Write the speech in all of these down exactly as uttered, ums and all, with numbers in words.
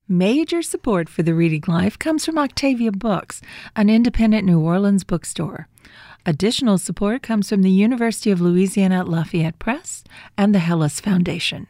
Major support for the Reading Life comes from Octavia Books, an independent New Orleans bookstore. Additional support comes from the University of Louisiana at Lafayette Press and the Hellas Foundation.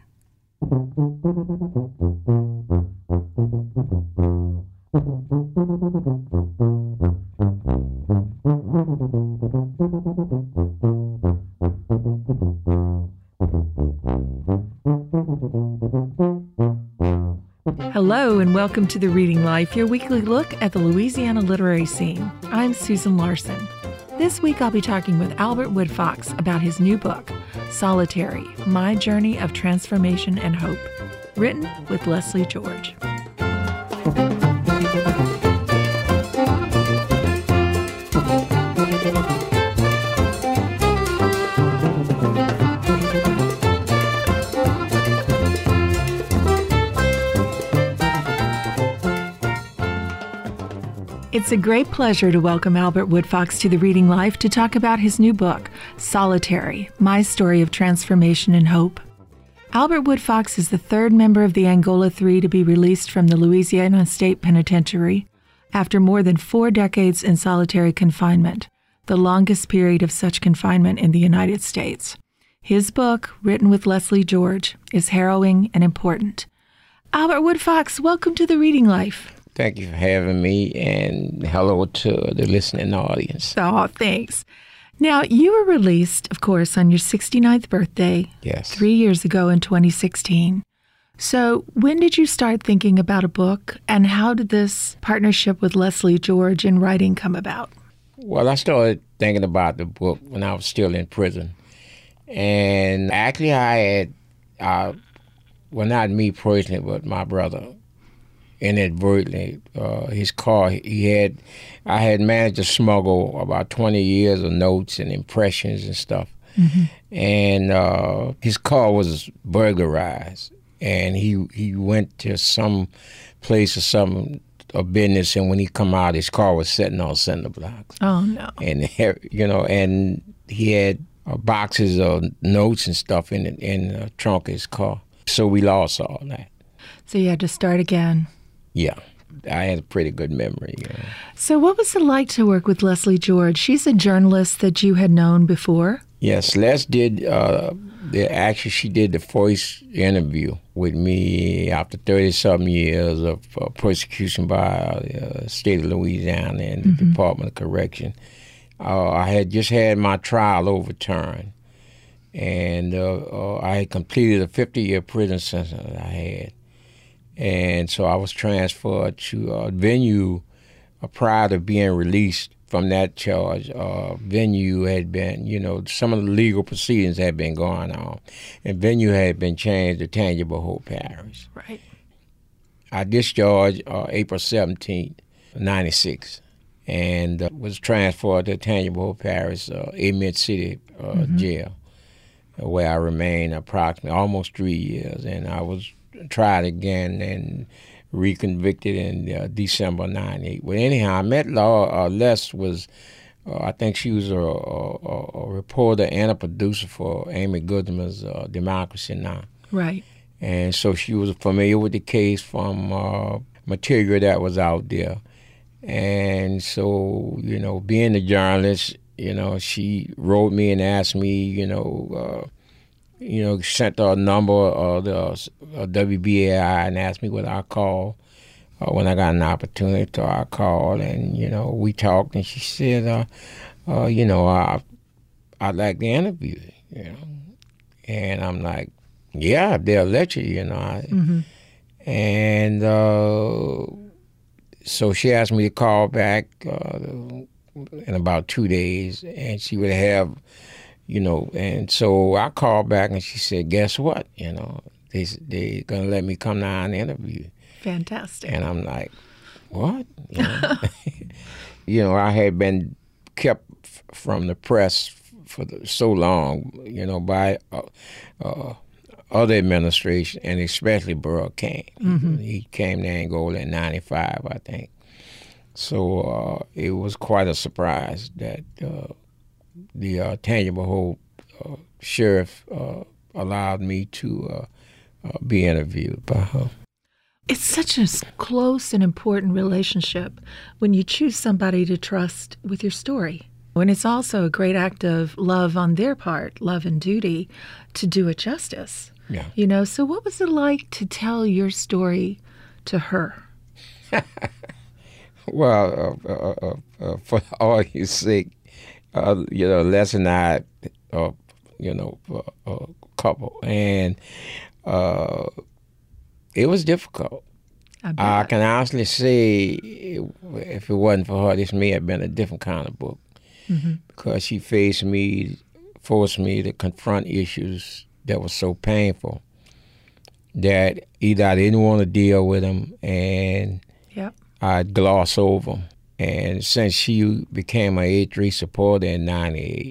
Hello and welcome to The Reading Life, your weekly look at the Louisiana literary scene. I'm Susan Larson. This week I'll be talking with Albert Woodfox about his new book, Solitary, My Journey of Transformation and Hope, written with Leslie George. It's a great pleasure to welcome Albert Woodfox to The Reading Life to talk about his new book, Solitary, My Story of Transformation and Hope. Albert Woodfox is the third member of the Angola Three to be released from the Louisiana State Penitentiary after more than four decades in solitary confinement, the longest period of such confinement in the United States. His book, written with Leslie George, is harrowing and important. Albert Woodfox, welcome to The Reading Life. Thank you for having me, and hello to the listening audience. Oh, thanks. Now, you were released, of course, on your sixty-ninth birthday. Yes. Three years ago in twenty sixteen. So when did you start thinking about a book, and how did this partnership with Leslie George in writing come about? Well, I started thinking about the book when I was still in prison. And actually, I had, uh, well, not me personally, but my brother, inadvertently, uh, his car, he had, I had managed to smuggle about twenty years of notes and impressions and stuff. Mm-hmm. And uh, his car was burglarized. And he he went to some place or some a business, and when he come out, his car was sitting on cinder blocks. Oh, no. And, you know, and he had uh, boxes of notes and stuff in, the, in the trunk of his car. So we lost all that. So you had to start again. Yeah, I had a pretty good memory. Yeah. So what was it like to work with Leslie George? She's a journalist that you had known before. Yes, Les did, uh, the, actually she did the first interview with me after thirty-something years of uh, persecution by the uh, state of Louisiana and the mm-hmm. Department of Correction. Uh, I had just had my trial overturned, and uh, uh, I had completed a fifty-year prison sentence that I had. And so I was transferred to uh, Venue uh, prior to being released from that charge. Uh, Venue had been, you know, some of the legal proceedings had been going on, and Venue had been changed to Tangible Hope Parish. Right. I discharged uh, April seventeenth, ninety-six, and uh, was transferred to Tangible Hope Parish, uh, Amen City uh, mm-hmm. jail, where I remained approximately almost three years, and I was tried again and reconvicted in uh, December ninety-eight. Well, anyhow, I met Laura. Uh, Les was, uh, I think she was a, a, a reporter and a producer for Amy Goodman's uh, Democracy Now! Right. And so she was familiar with the case from uh, material that was out there. And so, you know, being a journalist, you know, she wrote me and asked me, you know, uh, you know, sent her a number of the uh, W B A I and asked me what I call uh, when I got an opportunity to I call, and you know, we talked, and she said, uh, uh, you know, I I'd like to interview you, you know, and I'm like, yeah, they'll let you, you know, I, mm-hmm. and uh, so she asked me to call back uh, in about two days, and she would have. You know, and so I called back and she said, guess what? You know, they, they're going to let me come down and interview. Fantastic. And I'm like, what? You know, you know I had been kept f- from the press for the, so long, you know, by uh, uh, other administration, and especially Burl Cain. Mm-hmm. He came to Angola in ninety-five, I think. So uh, it was quite a surprise that uh, the uh, Tangible Hope uh, sheriff uh, allowed me to uh, uh, be interviewed by her. It's such a s- close and important relationship when you choose somebody to trust with your story. And it's also a great act of love on their part, love and duty, to do it justice. Yeah. You know, so what was it like to tell your story to her? Well, uh, uh, uh, uh, for all your sake, uh, you know, Les and I, uh, you know, a uh, couple, and uh, it was difficult. I bet. I can honestly say, if it wasn't for her, this may have been a different kind of book, Mm-hmm. because she faced me, forced me to confront issues that were so painful that either I didn't want to deal with them and Yep. I'd gloss over them. And since she became an A three supporter in ninety-eight,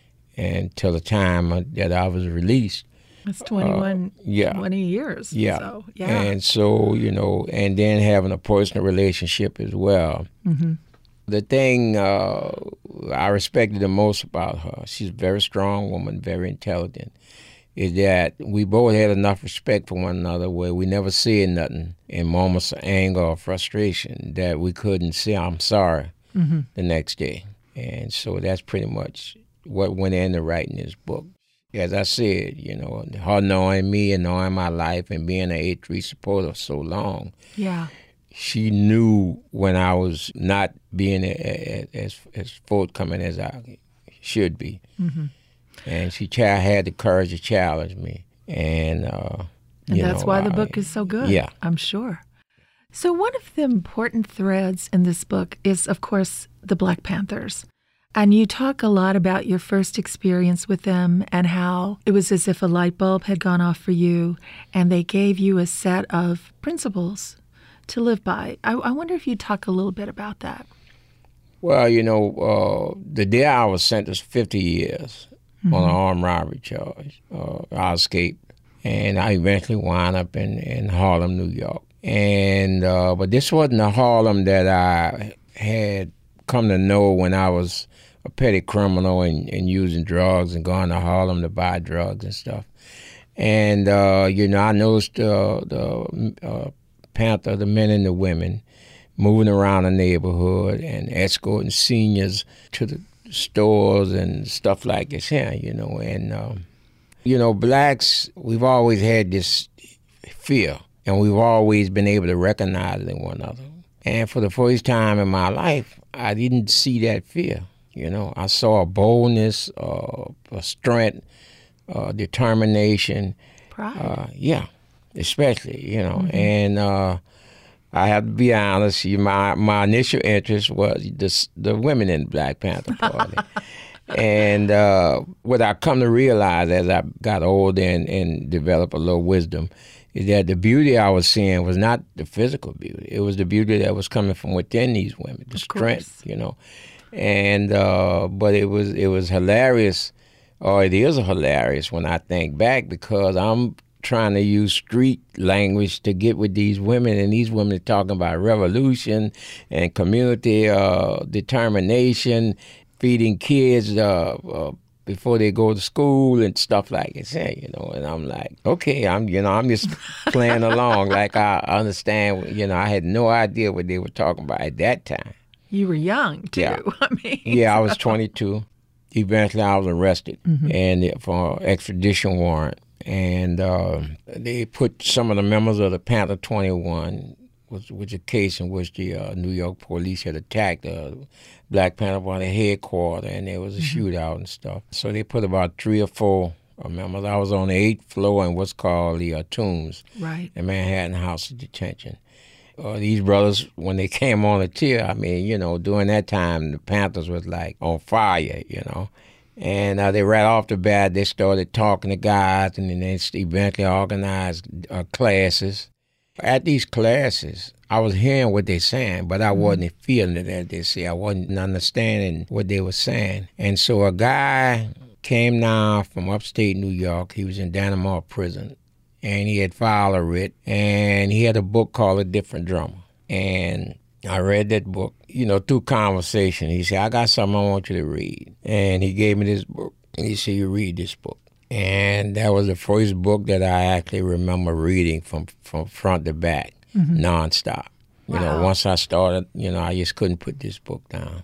and till the time that I was released. It's twenty-one, uh, yeah. twenty years. Yeah. So, yeah. And so, you know, and then having a personal relationship as well. Mm-hmm. The thing uh, I respected the most about her, she's a very strong woman, very intelligent, is that we both had enough respect for one another where we never said nothing in moments of anger or frustration that we couldn't say, I'm sorry, Mm-hmm. the next day. And so that's pretty much what went into writing this book. As I said, you know, her knowing me and knowing my life and being an A three supporter so long, Yeah. she knew when I was not being a, a, as as forthcoming as I should be. Mm-hmm. And she ch- had the courage to challenge me. And, uh, And you that's know, why the I- book is so good. Yeah. I'm sure. So one of the important threads in this book is, of course, the Black Panthers. And you talk a lot about your first experience with them and how it was as if a light bulb had gone off for you and they gave you a set of principles to live by. I, I wonder if you'd talk a little bit about that. Well, you know, uh, the day I was sentenced fifty years Mm-hmm. on an armed robbery charge, uh, I escaped. And I eventually wound up in, in Harlem, New York. And uh, but this wasn't the Harlem that I had come to know when I was a petty criminal and, and using drugs and going to Harlem to buy drugs and stuff. And, uh, you know, I noticed uh, the uh, Panther, the men and the women, moving around the neighborhood and escorting seniors to the stores and stuff like this here, you know. And, um, you know, blacks, we've always had this fear, and we've always been able to recognize it in one another. And for the first time in my life, I didn't see that fear. You know, I saw a boldness, uh, a strength, uh, determination. Pride. Uh, yeah, especially, you know. Mm-hmm. And uh, I have to be honest, you, my my initial interest was the, the women in the Black Panther Party. And uh, what I come to realize as I got older and, and developed a little wisdom is that the beauty I was seeing was not the physical beauty. It was the beauty that was coming from within these women, the Of strength, course. you know. And uh, but it was it was hilarious, or it is hilarious when I think back, because I'm trying to use street language to get with these women, and these women are talking about revolution and community uh, determination, feeding kids uh, uh, before they go to school and stuff like that, you know. And I'm like, okay, I'm you know I'm just playing along like I understand. You know, I had no idea what they were talking about at that time. You were young, too. Yeah. I mean, Yeah, I was twenty-two. Eventually, I was arrested Mm-hmm. and for extradition warrant, and uh, they put some of the members of the Panther twenty-one, which was a case in which the uh, New York police had attacked the Black Panther Party headquarters, and there was a Mm-hmm. shootout and stuff. So they put about three or four uh, members. I was on the eighth floor in what's called the uh, Tombs, right. the Manhattan House of Detention. Uh, these brothers, when they came on the tier, I mean, you know, during that time, the Panthers was like on fire, you know. And uh, they right off the bat, they started talking to guys, and then they eventually organized uh, classes. At these classes, I was hearing what they're saying, but I wasn't feeling it, as they say. I wasn't understanding what they were saying. And so a guy came down from upstate New York. He was in Dannemora prison. And he had filed a writ, and he had a book called A Different Drummer. And I read that book, you know, through conversation. He said, I got something I want you to read. And he gave me this book, and he said, you read this book. And that was the first book that I actually remember reading from, from front to back. mm-hmm. nonstop. You wow. know, once I started, you know, I just couldn't put this book down.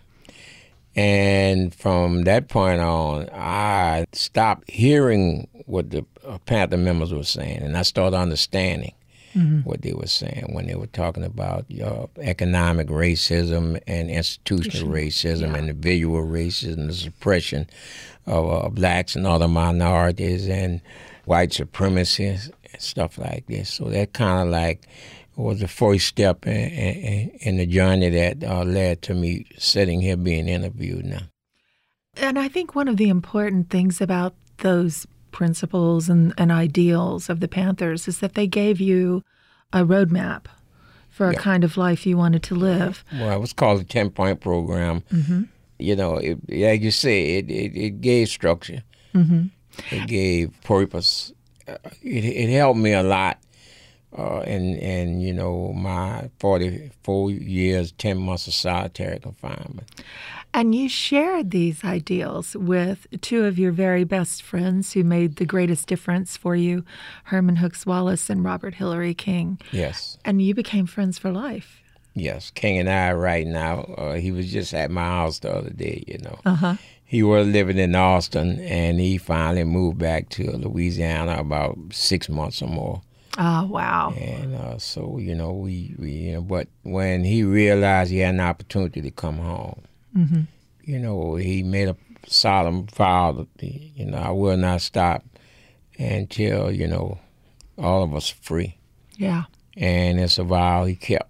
And from that point on, I stopped hearing what the Panther members were saying, and I started understanding mm-hmm. what they were saying when they were talking about uh, economic racism and institutional racism, yeah. and individual racism, the suppression of uh, blacks and other minorities, and white supremacy and stuff like this. So that kind of like was the first step in, in, in the journey that uh, led to me sitting here being interviewed now. And I think one of the important things about those principles and, and ideals of the Panthers is that they gave you a roadmap for a yeah. kind of life you wanted to live. Well, it was called the ten-point program. Mm-hmm. You know, it, like you say, it, it, it gave structure. Mm-hmm. It gave purpose. Uh, it, it helped me a lot. Uh, and, and, you know, my forty-four years, ten months of solitary confinement. And you shared these ideals with two of your very best friends who made the greatest difference for you, Herman Hooks Wallace and Robert Hillary King. Yes. And you became friends for life. Yes. King and I right now, uh, he was just at my house the other day, you know. Uh-huh. He was living in Austin, and he finally moved back to Louisiana about six months or more. Oh, wow. And uh, so, you know, we, we, you know, but when he realized he had an opportunity to come home, mm-hmm. you know, he made a solemn vow that, you know, I will not stop until, you know, all of us are free. Yeah. And it's a vow he kept.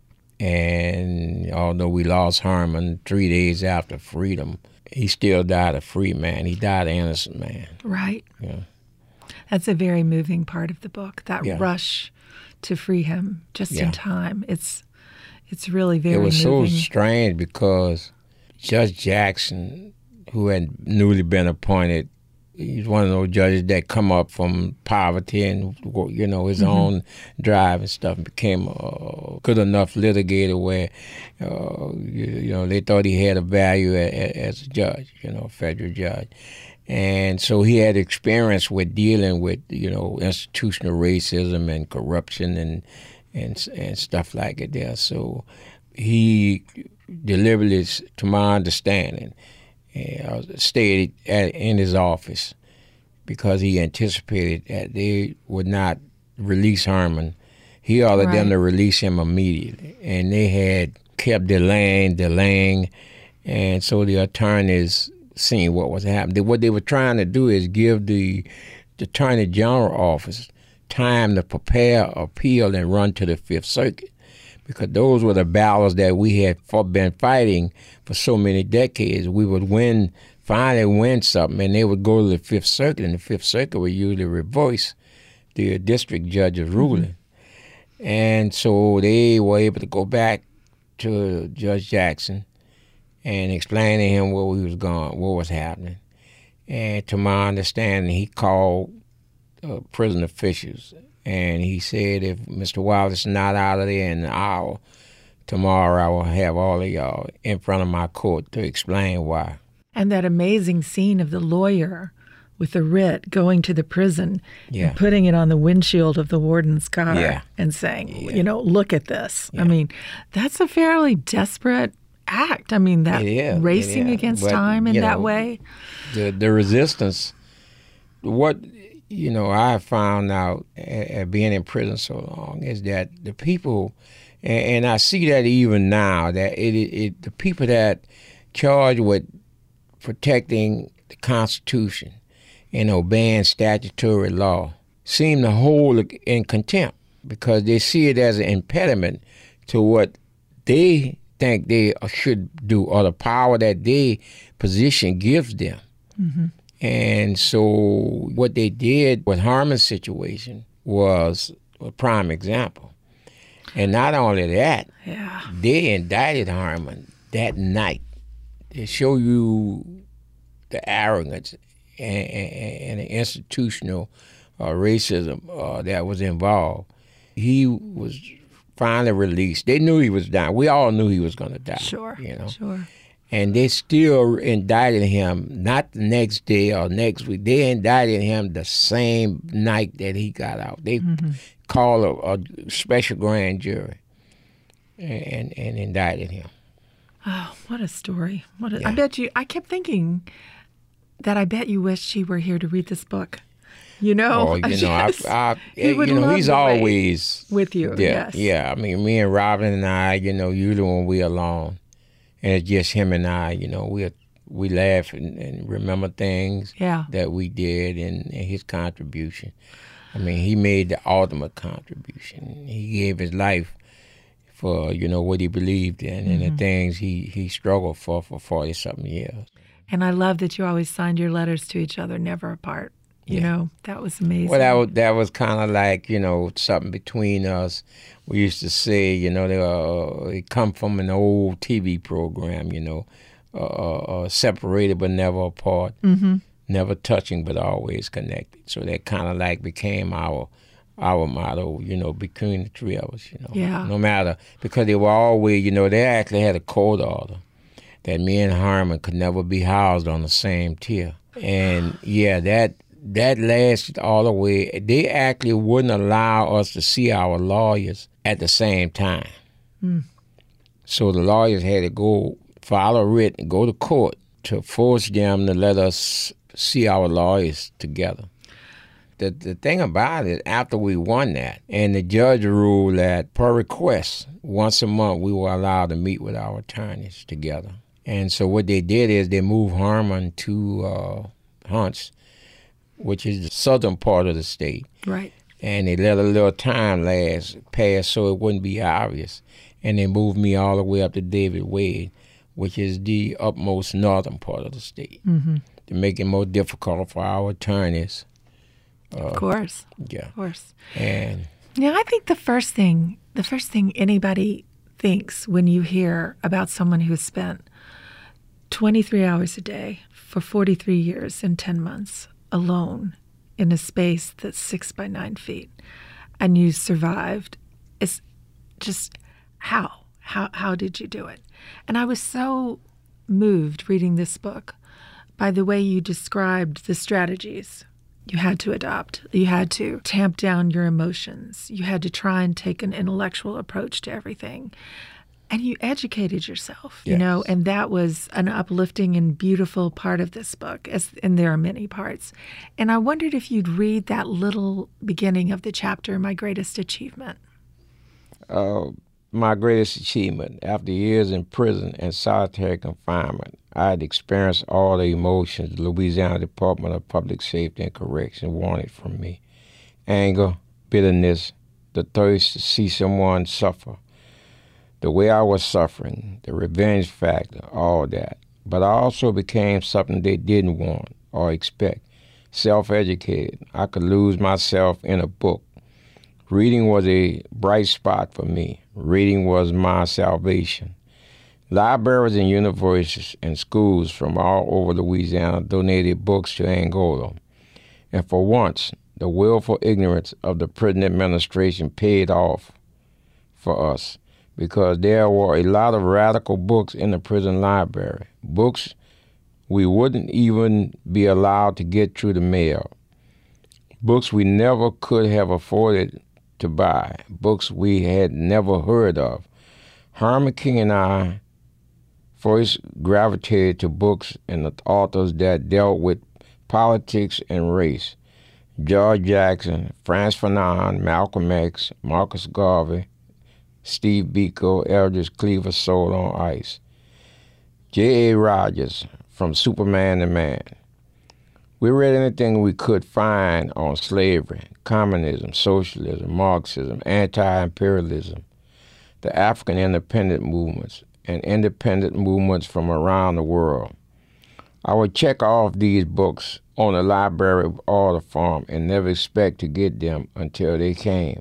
And although we lost Herman three days after freedom, he still died a free man. He died an innocent man. Right. Yeah. That's a very moving part of the book, that yeah. rush to free him just yeah. in time. It's it's really very moving. It was moving. so strange because Judge Jackson, who had newly been appointed, he's one of those judges that come up from poverty and, you know, his mm-hmm. own drive and stuff, and became a good enough litigator where, uh, you, you know, they thought he had a value as, as a judge, you know, a federal judge. And so he had experience with dealing with, you know, institutional racism and corruption and and and stuff like it there. So he deliberately, to my understanding, uh, stayed at, in his office because he anticipated that they would not release Herman. He ordered right. them to release him immediately. And they had kept delaying, delaying. And so the attorneys seeing what was happening. What they were trying to do is give the, the Attorney General office time to prepare, appeal, and run to the Fifth Circuit, because those were the battles that we had been fighting for so many decades. We would win, finally win something, and they would go to the Fifth Circuit, and the Fifth Circuit would usually reverse the district judge's ruling. Mm-hmm. And so they were able to go back to Judge Jackson and explain to him where we was going, what was happening. And to my understanding, he called uh, prison officials, and he said, if Mister Wallace is not out of there in an hour, tomorrow I will have all of y'all in front of my court to explain why. And that amazing scene of the lawyer with the writ going to the prison yeah. and putting it on the windshield of the warden's car yeah. and saying, yeah. you know, look at this. Yeah. I mean, that's a fairly desperate act. I mean, that is, racing against but, time in that know, way. The the resistance, what, you know, I found out at being in prison so long is that the people, and, and I see that even now, that it, it, it the people that charged with protecting the Constitution and obeying statutory law seem to hold it in contempt because they see it as an impediment to what they think they should do, or the power that their position gives them. Mm-hmm. And so what they did with Herman's situation was a prime example. And not only that, yeah. they indicted Herman that night to show you the arrogance and, and, and the institutional uh, racism uh, that was involved. He was finally released. They knew he was dying. We all knew he was going to die. Sure, you know? sure. And they still indicted him, not the next day or next week. They indicted him the same night that he got out. They mm-hmm. called a, a special grand jury. and, and indicted him. Oh, what a story. What a, Yeah. I bet you, I kept thinking that I bet you wish she were here to read this book. You know? Oh, you know, just, I, I, he would you know, love he's the way always with you. Yeah, Yes. yeah. I mean, me and Robin and I, you know, usually when we're alone, and it's just him and I, you know, we we laugh and, and remember things Yeah. that we did and, and his contribution. I mean, he made the ultimate contribution. He gave his life for, you know, what he believed in and Mm-hmm. the things he, he struggled for for forty-something years. And I love that you always signed your letters to each other, never apart. You Yeah. know, that was amazing. Well, that was, that was kind of like, you know, something between us. We used to say, you know, they, uh, they come from an old T V program, you know, uh, uh, separated but never apart, Mm-hmm. never touching but always connected. So that kind of like became our our motto, you know, between the three of us, you know. Yeah. No matter, because they were always, you know, they actually had a court order that me and Harmon could never be housed on the same tier. And, yeah, that... That lasted all the way. They actually wouldn't allow us to see our lawyers at the same time. Mm. So the lawyers had to go file a writ and go to court to force them to let us see our lawyers together. The the thing about it, after we won that, and the judge ruled that per request, once a month we were allowed to meet with our attorneys together. And so what they did is they moved Harmon to uh, Hunts, which is the southern part of the state. Right. And they let a little time last pass so it wouldn't be obvious. And they moved me all the way up to David Wade, which is the upmost northern part of the state, Mm-hmm. to make it more difficult for our attorneys. Uh, Of course. Yeah. Of course. And Yeah, I think the first thing, the first thing anybody thinks when you hear about someone who's spent twenty-three hours a day for forty-three years and ten months alone in a space that's six by nine feet, and you survived, is just how? How how did you do it? And I was so moved reading this book by the way you described the strategies you had to adopt. You had to tamp down your emotions. You had to try and take an intellectual approach to everything. And you educated yourself, you Yes. know, and that was an uplifting and beautiful part of this book, as, and there are many parts. And I wondered if you'd read that little beginning of the chapter, My Greatest Achievement. uh, my greatest achievement, after years in prison and solitary confinement, I had experienced all the emotions the Louisiana Department of Public Safety and Correction wanted from me. Anger, bitterness, the thirst to see someone suffer, the way I was suffering, the revenge factor, all that. But I also became something they didn't want or expect, self-educated. I could lose myself in a book. Reading was a bright spot for me. Reading was my salvation. Libraries and universities and schools from all over Louisiana donated books to Angola. And for once, the willful ignorance of the prison administration paid off for us, because there were a lot of radical books in the prison library, books we wouldn't even be allowed to get through the mail, books we never could have afforded to buy, books we had never heard of. Harmon King and I first gravitated to books and the authors that dealt with politics and race. George Jackson, Frantz Fanon, Malcolm X, Marcus Garvey, Steve Biko, Eldridge Cleaver, Soul on Ice. J A. Rogers, From Superman to Man. We read anything we could find on slavery, communism, socialism, Marxism, anti-imperialism, the African independent movements, and independent movements from around the world. I would check off these books on the library order form and never expect to get them until they came.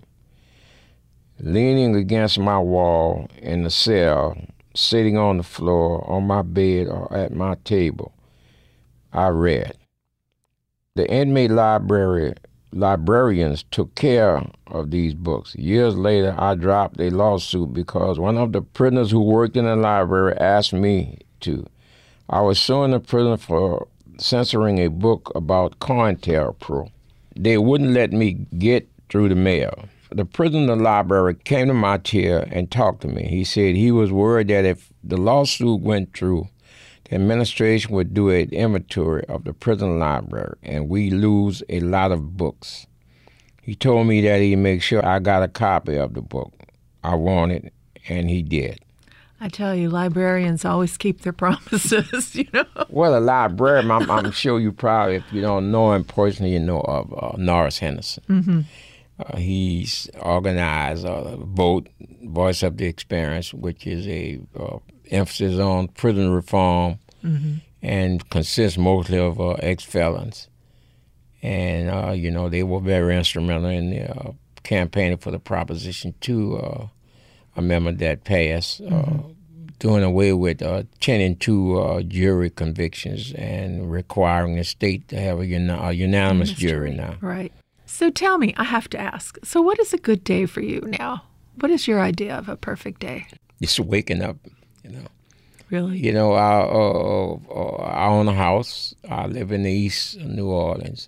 Leaning against my wall in the cell, sitting on the floor, on my bed, or at my table, I read. The inmate library librarians took care of these books. Years later, I dropped a lawsuit because one of the prisoners who worked in the library asked me to. I was suing the prison for censoring a book about COINTELPRO. They wouldn't let me get through the mail. the prisoner library came to my chair and talked to me. He said he was worried that if the lawsuit went through, the administration would do an inventory of the prison library and we lose a lot of books. He told me that he'd make sure I got a copy of the book I wanted, and he did. I tell you, librarians always keep their promises, you know. Well, a librarian, I'm, I'm sure you probably, if you don't know him personally, you know of uh, Norris Henderson. Mm-hmm. Uh, he's organized uh, VOTE, Voice of the Experience, which is a uh, emphasis on prison reform, mm-hmm. and consists mostly of uh, ex-felons. And, uh, you know, they were very instrumental in the uh, campaigning for the Proposition two uh, amendment that passed, uh, mm-hmm. doing away with uh, ten and two uh, jury convictions and requiring the state to have a, uni- a unanimous jury, jury now. Right. So tell me, I have to ask, so what is a good day for you now? What is your idea of a perfect day? Just waking up, you know. Really? You know, I, uh, uh, I own a house. I live in the east of New Orleans.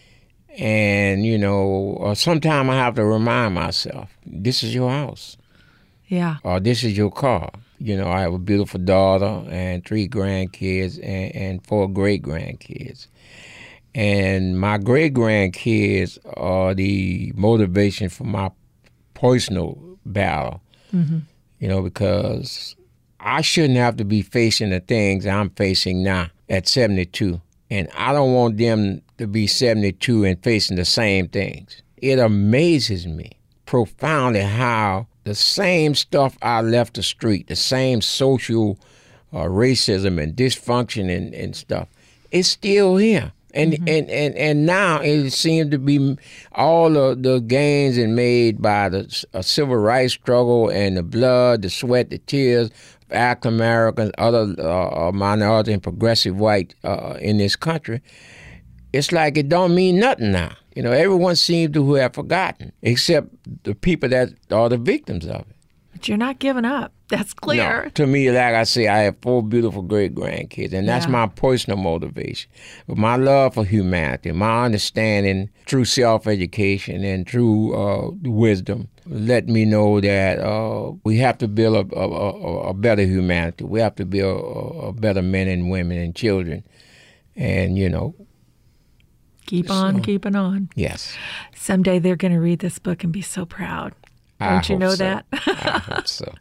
And, you know, uh, sometimes I have to remind myself, this is your house. Yeah. Or this is your car. You know, I have a beautiful daughter and three grandkids and, and four great-grandkids. And my great-grandkids are the motivation for my personal battle, mm-hmm. you know, because I shouldn't have to be facing the things I'm facing now at seventy-two. And I don't want them to be seventy-two and facing the same things. It amazes me profoundly how the same stuff I left the street, the same social uh, racism and dysfunction and, and stuff, it's still here. And, mm-hmm. and, and, and now it seems to be all of the gains and made by the uh, civil rights struggle and the blood, the sweat, the tears of African Americans, other uh, minority and progressive white uh, in this country. It's like it don't mean nothing now. You know, everyone seems to have forgotten, except the people that are the victims of it. But you're not giving up. That's clear. No, to me, like I say, I have four beautiful great-grandkids, and that's yeah. my personal motivation. But my love for humanity, my understanding through self-education and through uh, wisdom, let me know that uh, we have to build a, a, a, a better humanity. We have to build a, a better men and women and children. And, you know, keep on so, keeping on. Yes. Someday they're going to read this book and be so proud. Don't I you know so. that? I hope so.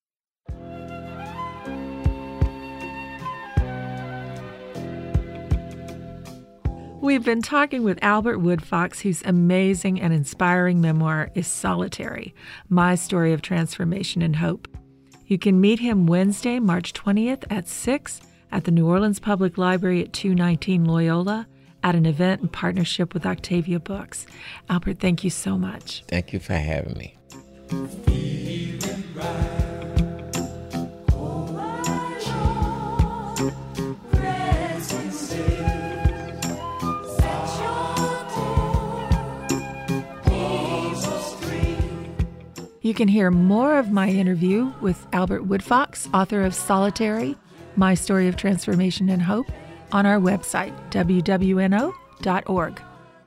We've been talking with Albert Woodfox, whose amazing and inspiring memoir is Solitary, My Story of Transformation and Hope. You can meet him Wednesday, March twentieth at six at the New Orleans Public Library at two nineteen Loyola at an event in partnership with Octavia Books. Albert, thank you so much. Thank you for having me. Feeling right. You can hear more of my interview with Albert Woodfox, author of Solitary, My Story of Transformation and Hope, on our website, w w n o dot org.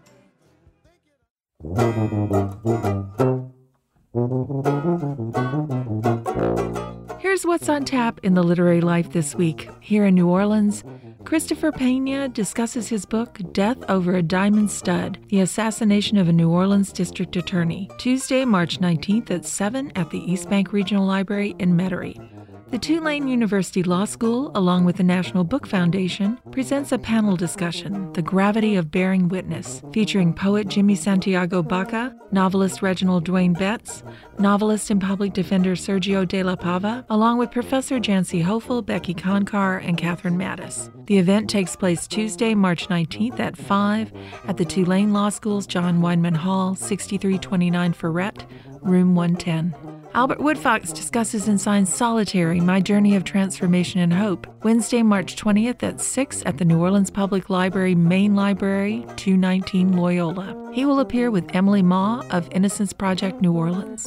Here's what's on tap in the literary life this week. Here in New Orleans, Christopher Pena discusses his book, Death Over a Diamond Stud, The Assassination of a New Orleans District Attorney, Tuesday, March nineteenth at seven at the East Bank Regional Library in Metairie. The Tulane University Law School, along with the National Book Foundation, presents a panel discussion, The Gravity of Bearing Witness, featuring poet Jimmy Santiago Baca, novelist Reginald Dwayne Betts, novelist and public defender Sergio de la Pava, along with Professor Jancy Hofel, Becky Konkar, and Catherine Mattis. The event takes place Tuesday, March nineteenth at five at the Tulane Law School's John Weinman Hall, sixty-three twenty-nine Ferret, room one ten. Albert Woodfox discusses and signs Solitary, My Journey of Transformation and Hope, Wednesday, March twentieth at six at the New Orleans Public Library Main Library, two nineteen Loyola. He will appear with Emily Ma of Innocence Project New Orleans.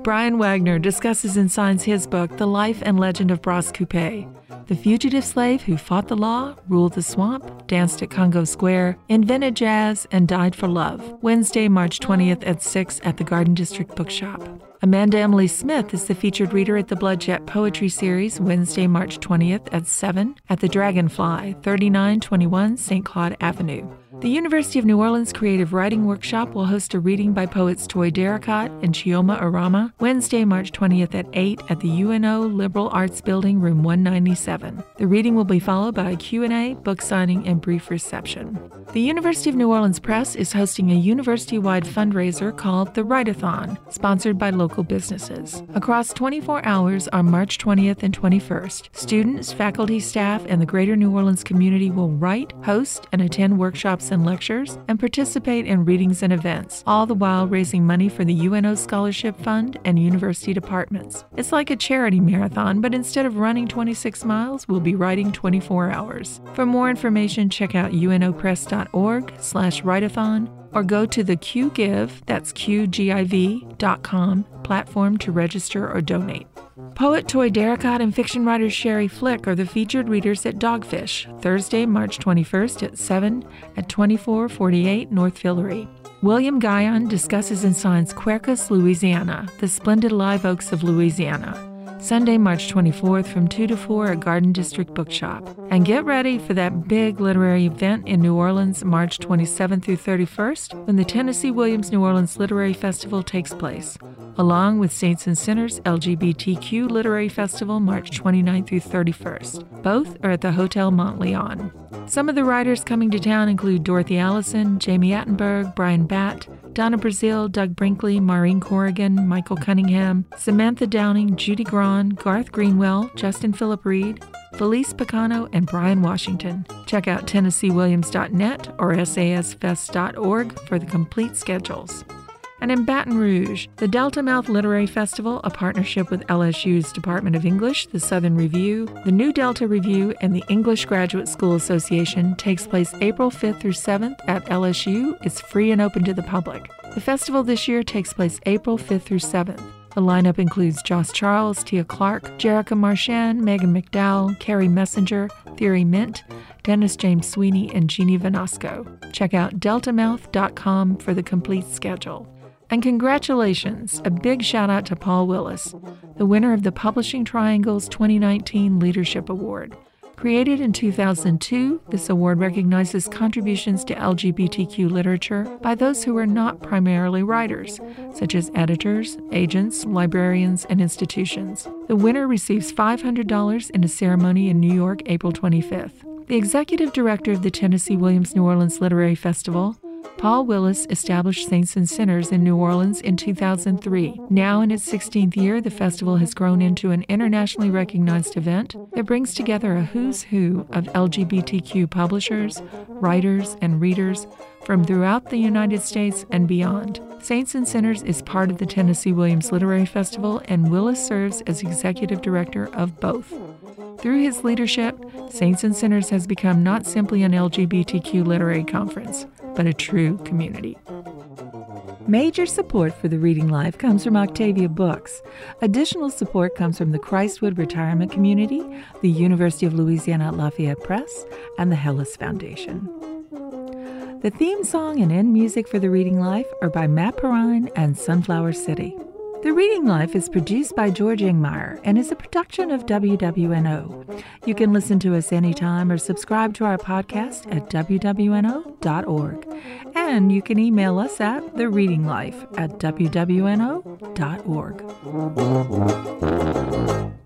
Brian Wagner discusses and signs his book, The Life and Legend of Bras Coupé, the fugitive slave who fought the law, ruled the swamp, danced at Congo Square, invented jazz, and died for love. Wednesday, March twentieth at six at the Garden District Bookshop. Amanda Emily Smith is the featured reader at the Bloodjet Poetry Series, Wednesday, March twentieth at seven at the Dragonfly, thirty-nine twenty-one Saint Claude Avenue. The University of New Orleans Creative Writing Workshop will host a reading by poets Toy Darracott and Chioma Arama, Wednesday, March twentieth at eight at the U N O Liberal Arts Building, room one ninety-seven. The reading will be followed by a Q and A, book signing, and brief reception. The University of New Orleans Press is hosting a university-wide fundraiser called the Write-A-Thon, sponsored by local businesses. Across twenty-four hours on March twentieth and twenty-first, students, faculty, staff, and the greater New Orleans community will write, host, and attend workshops and lectures, and participate in readings and events, all the while raising money for the U N O Scholarship Fund and university departments. It's like a charity marathon, but instead of running twenty-six miles, we'll be writing twenty-four hours. For more information, check out unopress.org slash write-a-thon or go to the QGive, that's Q G I V dot com, platform to register or donate. Poet Toy Darracott and fiction writer Sherry Flick are the featured readers at Dogfish, Thursday, March twenty-first at seven at twenty-four forty-eight North Fillory. William Guyon discusses and signs Quercus, Louisiana, the splendid live oaks of Louisiana, Sunday, March twenty-fourth from two to four at Garden District Bookshop. And get ready for that big literary event in New Orleans, March twenty-seventh through thirty-first, when the Tennessee Williams New Orleans Literary Festival takes place, along with Saints and Sinners L G B T Q Literary Festival, March twenty-ninth through thirty-first. Both are at the Hotel Montleon. Some of the writers coming to town include Dorothy Allison, Jamie Attenberg, Brian Batt, Donna Brazil, Doug Brinkley, Maureen Corrigan, Michael Cunningham, Samantha Downing, Judy Grawn, Garth Greenwell, Justin Philip Reed, Felice Picano, and Brian Washington. Check out Tennessee Williams dot net or S A S fest dot org for the complete schedules. And in Baton Rouge, the Delta Mouth Literary Festival, a partnership with L S U's Department of English, the Southern Review, the New Delta Review, and the English Graduate School Association, takes place April fifth through seventh at L S U. It's free and open to the public. The festival this year takes place April fifth through seventh. The lineup includes Joss Charles, Tia Clark, Jerica Marchand, Megan McDowell, Carrie Messenger, Theory Mint, Dennis James Sweeney, and Jeannie Vanasco. Check out delta mouth dot com for the complete schedule. And congratulations! A big shout out to Paul Willis, the winner of the Publishing Triangle's twenty nineteen Leadership Award. Created in two thousand two, this award recognizes contributions to L G B T Q literature by those who are not primarily writers, such as editors, agents, librarians, and institutions. The winner receives five hundred dollars in a ceremony in New York, April twenty-fifth. The executive director of the Tennessee Williams New Orleans Literary Festival, Paul Willis, established Saints and Sinners in New Orleans in two thousand three. Now in its sixteenth year, the festival has grown into an internationally recognized event that brings together a who's who of L G B T Q publishers, writers, and readers from throughout the United States and beyond. Saints and Sinners is part of the Tennessee Williams Literary Festival, and Willis serves as executive director of both. Through his leadership, Saints and Sinners has become not simply an L G B T Q literary conference, but a true community. Major support for the Reading Life comes from Octavia Books. Additional support comes from the Christwood Retirement Community, the University of Louisiana at Lafayette Press, and the Hellis Foundation. The theme song and end music for the Reading Life are by Matt Perrine and Sunflower City. The Reading Life is produced by George Ingmeyer and is a production of W W N O. You can listen to us anytime or subscribe to our podcast at w w n o dot org. And you can email us at thereadinglife at w w n o dot org.